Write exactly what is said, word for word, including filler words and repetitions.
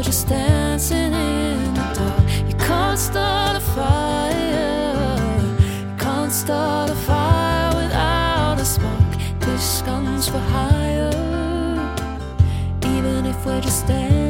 just dancing in the dark. You can't start a fire. You can't start a fire without a spark. This gun's for hire. Even if we're just dancing